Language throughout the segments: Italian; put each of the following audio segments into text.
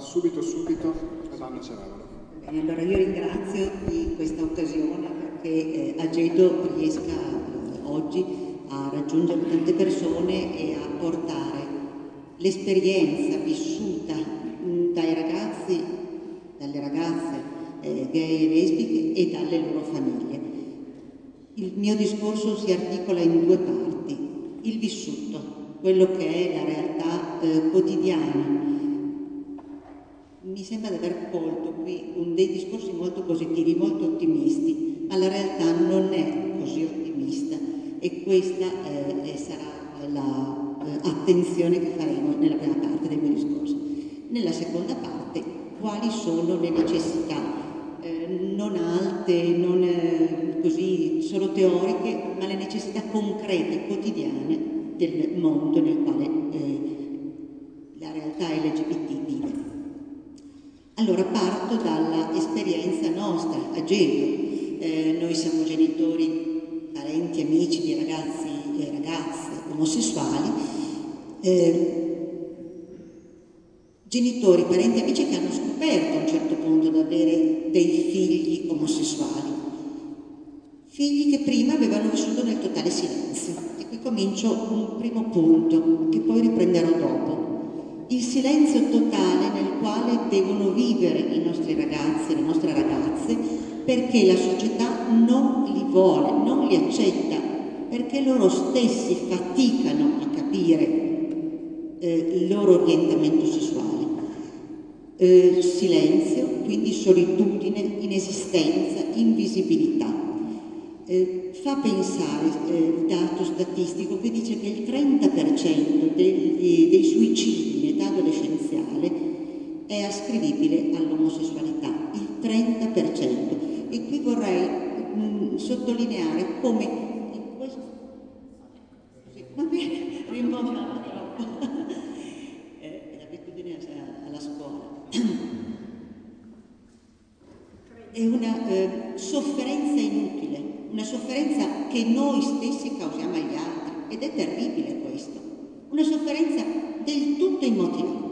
subito ad Anna Ceravolo. Bene, allora io ringrazio di questa occasione perché Agedo riesca oggi a raggiungere tante persone e a portare l'esperienza vissuta dai ragazzi, dalle ragazze gay e lesbiche e dalle loro famiglie. Il mio discorso si articola in due parti: il vissuto, quello che è la realtà quotidiana. Mi sembra di aver colto qui dei discorsi molto positivi, molto ottimisti, ma la realtà non è così ottimista e questa sarà l'attenzione che faremo nella prima parte del mio discorso. Nella seconda parte, quali sono le necessità, non alte, non così solo teoriche, ma le necessità concrete, quotidiane del mondo nel quale la realtà LGBT vive. Allora parto dalla esperienza nostra, Agedo. Noi siamo genitori, parenti, amici di ragazzi e ragazze omosessuali, genitori, parenti e amici che hanno scoperto a un certo punto di avere dei figli omosessuali, figli che prima avevano vissuto nel totale silenzio. E qui comincio un primo punto che poi riprenderò dopo. Il silenzio totale nel quale devono vivere i nostri ragazzi e le nostre ragazze, perché la società non li vuole, non li accetta, perché loro stessi faticano a capire il loro orientamento sessuale. Silenzio, quindi solitudine, inesistenza, invisibilità. Fa pensare il dato statistico che dice che il 30% dei suicidi in età adolescenziale è ascrivibile all'omosessualità, il 30%. E qui vorrei sottolineare come in questo... Va bene, rimbombavo troppo. È l'abitudine alla scuola. È una sofferenza inutile, una sofferenza che noi stessi causiamo agli altri, ed è terribile questo, una sofferenza del tutto immotivata.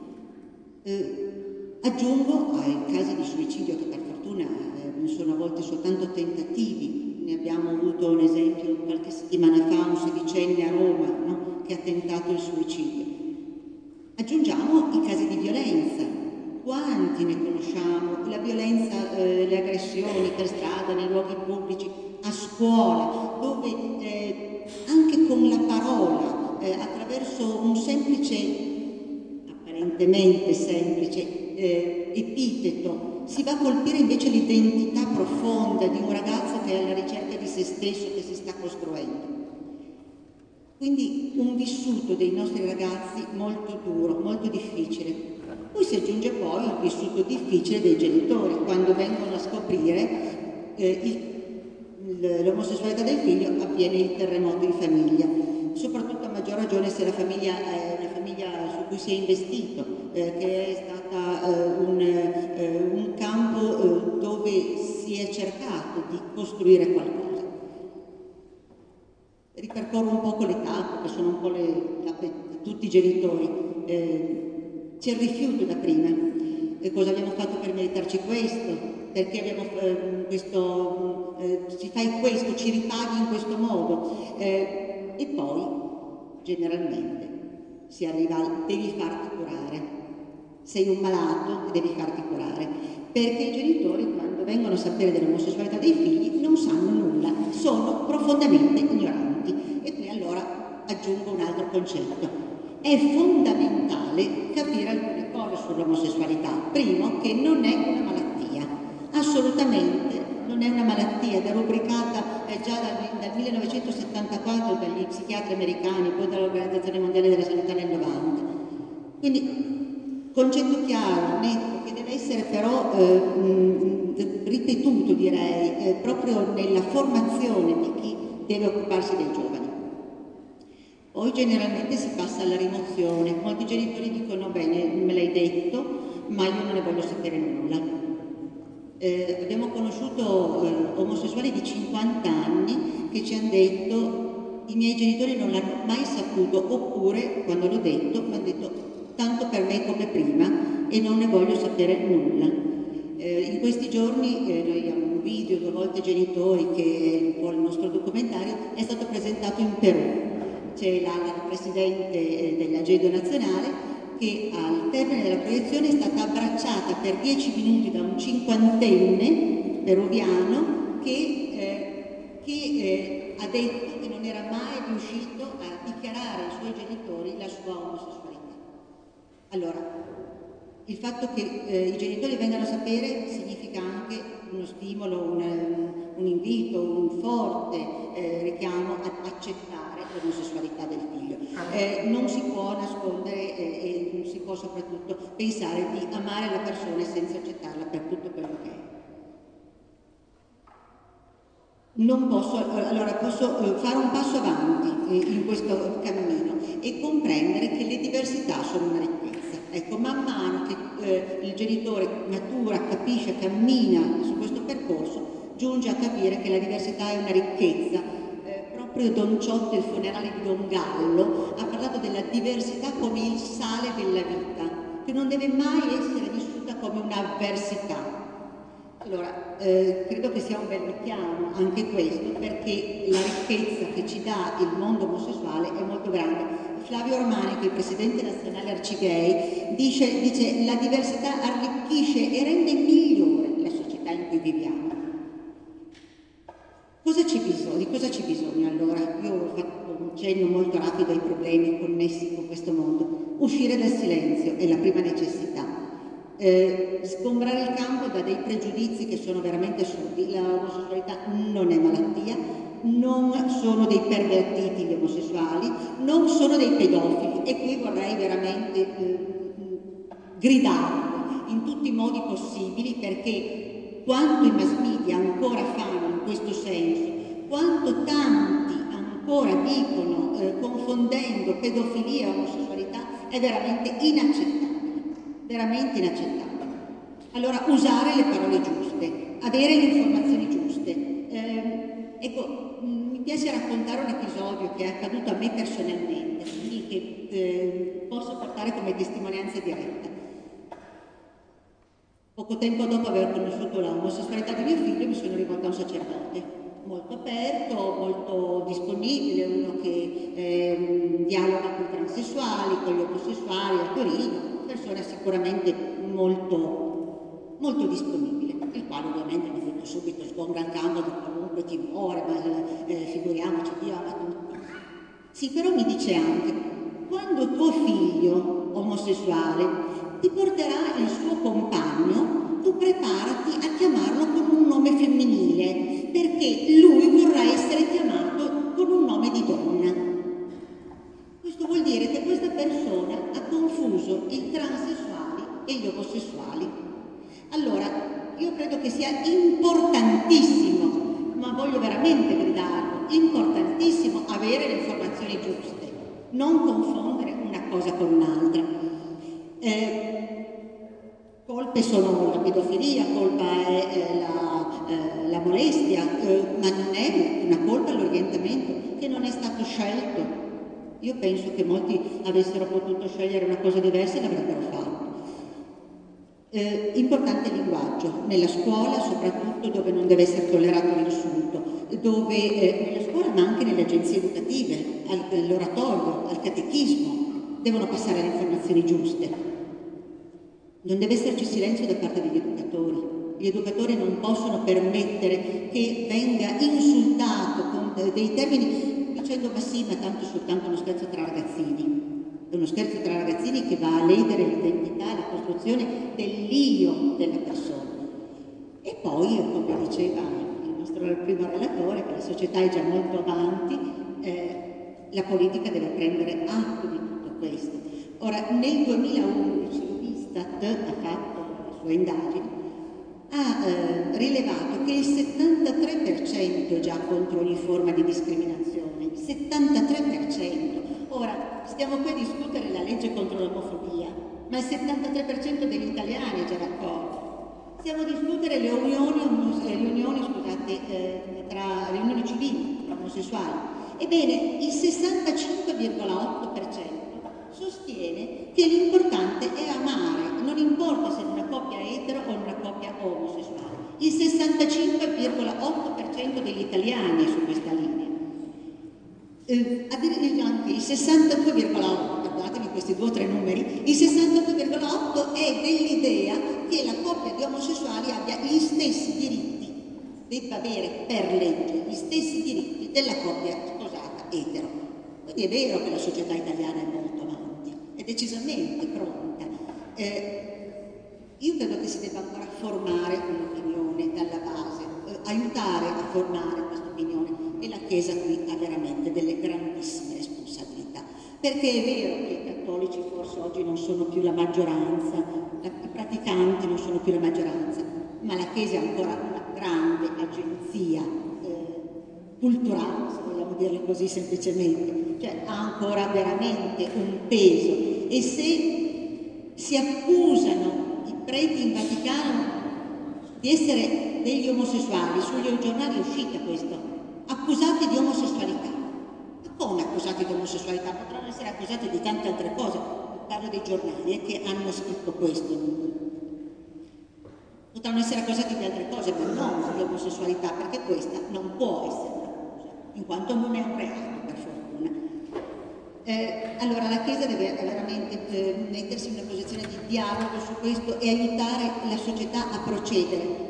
Aggiungo ai casi di suicidio, che per fortuna sono a volte soltanto tentativi. Ne abbiamo avuto un esempio qualche settimana fa, un sedicenne a Roma, no? Che ha tentato il suicidio. Aggiungiamo i casi di violenza. Quanti ne conosciamo? La violenza, le aggressioni per strada, nei luoghi pubblici, a scuola, dove anche con la parola, attraverso un semplice, apparentemente semplice, epiteto, si va a colpire invece l'identità profonda di un ragazzo che è alla ricerca di se stesso, che si sta costruendo. Quindi un vissuto dei nostri ragazzi molto duro, molto difficile. Poi si aggiunge poi il vissuto difficile dei genitori, quando vengono a scoprire l'omosessualità del figlio, avviene il terremoto di famiglia, soprattutto a maggior ragione se la famiglia è una famiglia su cui si è investito, che è stata un campo dove si è cercato di costruire qualcosa. Ripercorro un poco le tappe, che sono un po' tutti i genitori. C'è il rifiuto da prima. Cosa abbiamo fatto per meritarci questo? Perché abbiamo ci fai questo, ci ripaghi in questo modo. E poi, generalmente, si arriva al devi farti curare. Sei un malato e devi farti curare. Perché i genitori, quando vengono a sapere dell'omosessualità dei figli, non sanno nulla, sono profondamente ignoranti. E qui allora aggiungo un altro concetto. È fondamentale capire alcune cose sull'omosessualità. Primo, che non è una malattia, assolutamente non è una malattia, ed è rubricata già dal 1974 dagli psichiatri americani, poi dall'Organizzazione Mondiale della Sanità nel 90. Quindi, concetto chiaro, netto, che deve essere però ripetuto, direi, proprio nella formazione di chi deve occuparsi dei giovani. Poi generalmente si passa alla rimozione. Molti genitori dicono: bene, me l'hai detto, ma io non ne voglio sapere nulla. Abbiamo conosciuto omosessuali di 50 anni che ci hanno detto: i miei genitori non l'hanno mai saputo, oppure, quando l'ho detto, mi hanno detto: tanto per me come prima, e non ne voglio sapere nulla. In questi giorni noi abbiamo un video, 2 volte genitori, che è un po' il nostro documentario, è stato presentato in Perù. C'è la presidente dell'Agedo nazionale che al termine della proiezione è stata abbracciata per 10 minuti da un 50enne peruviano che ha detto che non era mai riuscito a dichiarare ai suoi genitori la sua omosessualità. Allora, il fatto che i genitori vengano a sapere significa anche uno stimolo, un invito, un forte richiamo ad accettare l'omosessualità del figlio. Non si può nascondere e non si può soprattutto pensare di amare la persona senza accettarla per tutto quello che è. Non posso, allora posso fare un passo avanti in questo cammino e comprendere che le diversità sono una ricchezza. Ecco, man mano che il genitore matura, capisce, cammina su questo percorso, giunge a capire che la diversità è una ricchezza. Proprio Don Ciotti, il funerale di Don Gallo, ha parlato della diversità come il sale della vita, che non deve mai essere vissuta come un'avversità. Allora, credo che sia un bel richiamo anche questo, perché la ricchezza che ci dà il mondo omosessuale è molto grande. Flavio Romani, che è il presidente nazionale Arcigay, dice la diversità arricchisce e rende migliore la società in cui viviamo. Di cosa c'è bisogno allora? Io ho fatto un cenno molto rapido ai problemi connessi con questo mondo. Uscire dal silenzio è la prima necessità. Sgombrare il campo da dei pregiudizi che sono veramente assurdi. L'omosessualità non è malattia, non sono dei pervertiti gli omosessuali, non sono dei pedofili, e qui vorrei veramente gridarlo in tutti i modi possibili, perché quanto i mass media ancora fanno in questo senso, quanto tanti ancora dicono confondendo pedofilia e omosessualità, è veramente inaccettabile. Veramente inaccettabile. Allora, usare le parole giuste, avere le informazioni giuste. Ecco, mi piace raccontare un episodio che è accaduto a me personalmente, quindi che posso portare come testimonianza diretta. Poco tempo dopo aver conosciuto l'omosessualità di mio figlio, mi sono rivolta a un sacerdote, molto aperto, molto disponibile, uno che dialoga con i transessuali, con gli omosessuali a Torino, persona sicuramente molto, molto disponibile, il quale ovviamente mi ha detto subito sgombra il campo da qualunque timore, ma figuriamoci, Dio ama tutti. Sì, però mi dice anche, quando tuo figlio omosessuale ti porterà il suo compagno, tu preparati a chiamarlo con un nome femminile, perché lui vorrà essere chiamato con un nome di donna. Questo vuol dire che questa persona ha confuso i transessuali e gli omosessuali. Allora, io credo che sia importantissimo, ma voglio veramente gridarlo, importantissimo avere le informazioni giuste, non confondere una cosa con un'altra. Colpe sono la pedofilia, colpa è la molestia, ma non è una colpa l'orientamento che non è stato scelto. Io penso che molti avessero potuto scegliere una cosa diversa e l'avrebbero fatto. Importante il linguaggio, nella scuola soprattutto, dove non deve essere tollerato l'insulto, dove nella scuola ma anche nelle agenzie educative, all'oratorio, al catechismo, devono passare le informazioni giuste. Non deve esserci silenzio da parte degli educatori. Gli educatori non possono permettere che venga insultato con dei termini dicendo ma sì, ma tanto soltanto uno scherzo tra ragazzini. È uno scherzo tra ragazzini che va a ledere l'identità, la costruzione dell'io della persona. E poi, come diceva il nostro primo relatore, che la società è già molto avanti, la politica deve prendere atto di tutto questo. Ora, nel 2011 l'Istat ha fatto le sue indagini, ha rilevato che il 73% è già contro ogni forma di discriminazione, il 73%. Ora, stiamo qui a discutere la legge contro l'omofobia, ma il 73% degli italiani è già d'accordo. Stiamo a discutere le unioni civili tra omosessuali. Ebbene, il 65,8% sostiene che l'importante è amare, non importa se è una coppia etero o una coppia omosessuale. Il 65,8% degli italiani è su questa linea. Anche il 62,8%, perdonatemi questi 2 o 3 numeri, il 62,8% è dell'idea che la coppia di omosessuali abbia gli stessi diritti, debba avere per legge gli stessi diritti della coppia sposata etero. Quindi è vero che la società italiana è molto avanti, è decisamente pronta. Io credo che si debba ancora formare un'opinione dalla base, aiutare a formare questa opinione, e la Chiesa qui ha veramente delle grandissime responsabilità, perché è vero che i cattolici forse oggi non sono più la maggioranza, i praticanti non sono più la maggioranza, ma la Chiesa è ancora una grande agenzia culturale, se vogliamo dirlo così semplicemente, cioè ha ancora veramente un peso, e se si accusano i preti in Vaticano di essere degli omosessuali, sugli giornali è uscita questo, accusati di omosessualità. Ma come accusati di omosessualità? Potranno essere accusati di tante altre cose, parlo dei giornali che hanno scritto questo. Potranno essere accusati di altre cose, ma non di omosessualità, perché questa non può essere un'accusa, in quanto non è un reato, per fortuna. Allora la Chiesa deve veramente mettersi in una posizione di dialogo su questo e aiutare la società a procedere,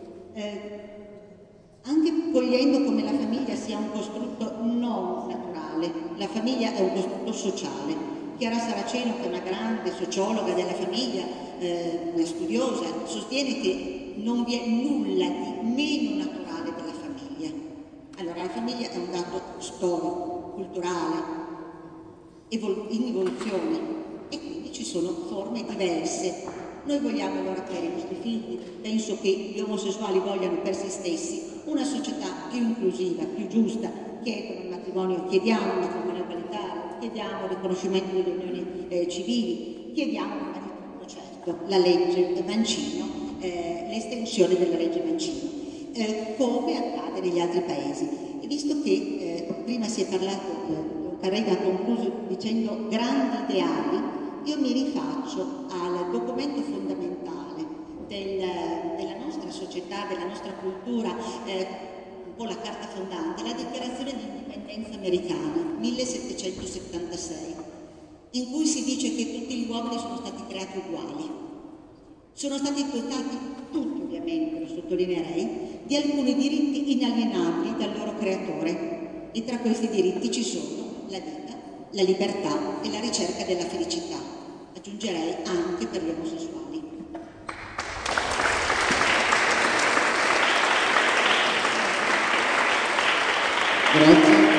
anche cogliendo come la famiglia sia un costrutto non naturale. La famiglia è un costrutto sociale. Chiara Saraceno, che è una grande sociologa della famiglia, una studiosa, sostiene che non vi è nulla di meno naturale della famiglia. Allora la famiglia è un dato storico, culturale, in evoluzione, e quindi ci sono forme diverse. Noi vogliamo allora per i nostri figli, penso che gli omosessuali vogliano per se stessi una società più inclusiva, più giusta, chiedono il matrimonio, chiediamo un matrimonio egualitario, chiediamo il riconoscimento delle unioni civili, chiediamo prima di tutto, certo, la legge Mancino, l'estensione della legge Mancino, come accade negli altri paesi. E visto che prima si è parlato, Carrega ha concluso dicendo grandi ideali, io mi rifaccio al documento fondamentale della nostra società, della nostra cultura, un po' la carta fondante, la dichiarazione di indipendenza americana, 1776, in cui si dice che tutti gli uomini sono stati creati uguali. Sono stati dotati tutti, ovviamente, lo sottolineerei, di alcuni diritti inalienabili dal loro creatore, e tra questi diritti ci sono la vita, la libertà e la ricerca della felicità. Aggiungerei anche per gli omosessuali. Grazie.